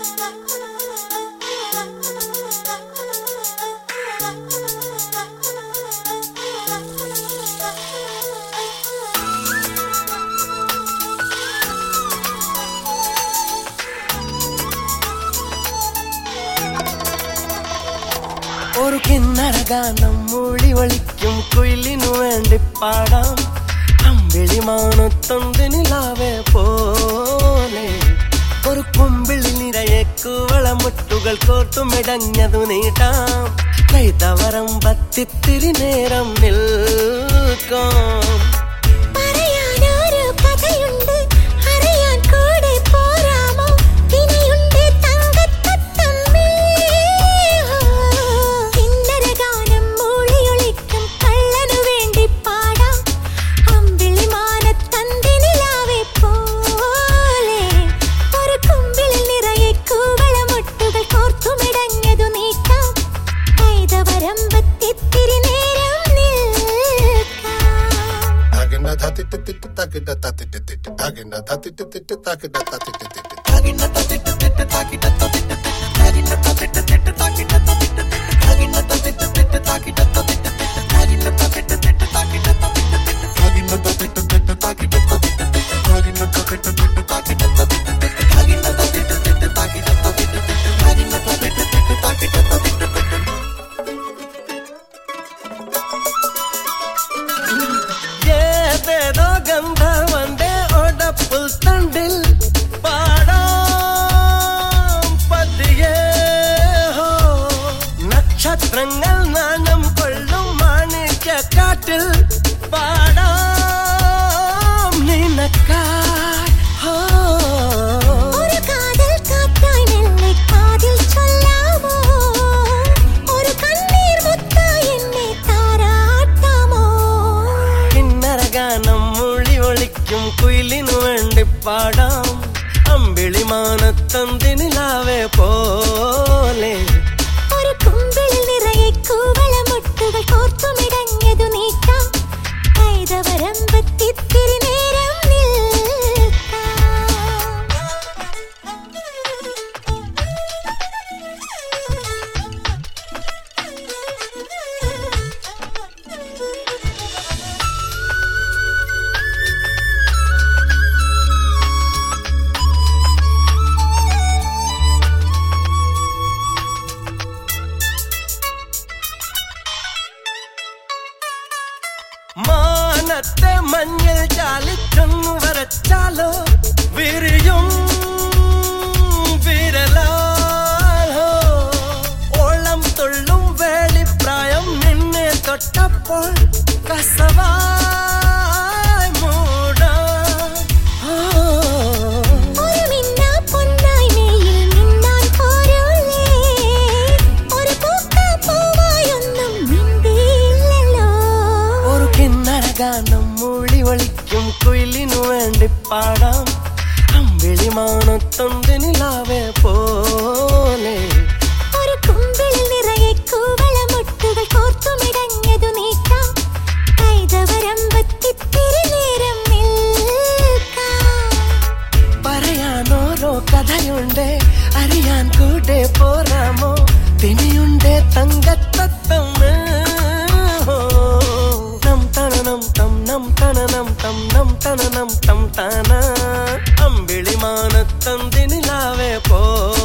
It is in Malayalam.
ഒരു കിന്നര ഗാനം മൂളി ഒളിക്കും കുയിലിനു വേണ്ടി പാടാം അമ്പിളി മാനത്തൊണ്ട് നിലാവെ പോലെ ഒരു കുമ്പിളി നിറയെ കൂവളമുട്ടുകൾ കോർത്തുമിടഞ്ഞതു നീട്ടാം കൈതവരമ്പത്തിത്തിരി നേരം നിൽക്കാം നക്ഷത്രങ്ങൾ നാണം കൊള്ളും മാണിക്യക്കാട്ടിൽ പാടാം നിനക്കായി ഒരു കാതൽ കാറ്റായി മെല്ലെ കാതിൽ ചൊല്ലാമോ ഒരു കണ്ണീർ മുത്തായി എന്നെ താരാട്ടാമോ കിന്നര ഗാനം മൂളി ഒളിക്കും കുയിലിനു വേണ്ടി പാടാം അമ്പിളി മാനത്തന്തി നിലാവെ പോലെ കുമ്പിളിൽ നിറയെ കൂവളമുട്ടുകൾ കോർത്തുമിടഞ്ഞതു നീക്കാം കൈതവരമ്പത്തിത്തിരി നേരം മാനത്തെ മഞ്ഞൾ ചാലിച്ചൊന്നു വരച്ചാലോ വിരിയും വിരലാലോ ഓളം തുള്ളും വേളിപ്രായം നിന്നെ തൊട്ടപ്പോൾ കസവായി മൂടാം ഒരു മിന്നാ പൊന്നായി മെയ്യിൽ മിന്നാൻ പോരൂലേ ഒരു പൂക്ക പൂവായൊന്നും മിണ്ടിയില്ലല്ലോ ഒരു കിന്നര ഗാനം മൂളി ഒളിക്കും കുയിലിനു വേണ്ടി പാടാം അമ്പിളി മാനത്തൊണ്ട് നിലാവെ പോലെ ഒരു കുമ്പിളിൽ നിറയെ കൂവളമുട്ടുകൾ കോർത്തുമിടഞ്ഞതു നീക്കാം കൈതവരമ്പത്തിത്തിരി നേരം നിൽക്കാം പറയാനോരോ കഥയുണ്ട് അറിയാൻ കൂടെ പോരാമോ തിനിയുണ്ട് തങ്കത്തത്തമ്മ നം തനനം തം താന അമ്പിളി മാനത്തന്തി നിലാവെ പോ